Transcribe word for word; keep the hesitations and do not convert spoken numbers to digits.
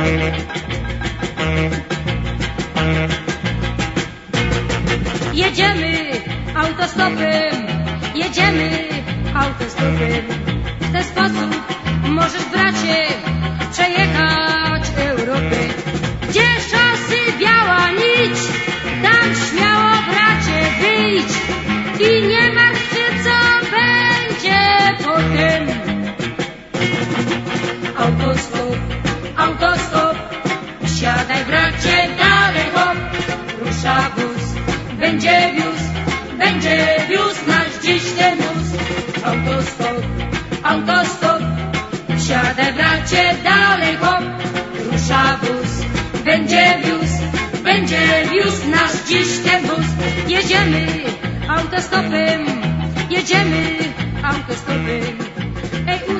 Jedziemy autostopem, jedziemy autostopem. W ten sposób możesz, bracie, przejechać Europę. Gdzie szosy biała nić, tam śmiało, bracie, wyjdź i nie martw się, co będzie potem. Autostop, autostop, siadaj, bracie, dalej hop, rusza wóz, będzie wiózł, będzie wiózł nasz dziś ten wóz. Autostop, autostop, siadaj, bracie, dalej hop, rusza wóz, będzie wiózł, będzie wiózł nasz dziś ten wóz. Jedziemy autostopem, jedziemy autostopem. Ej,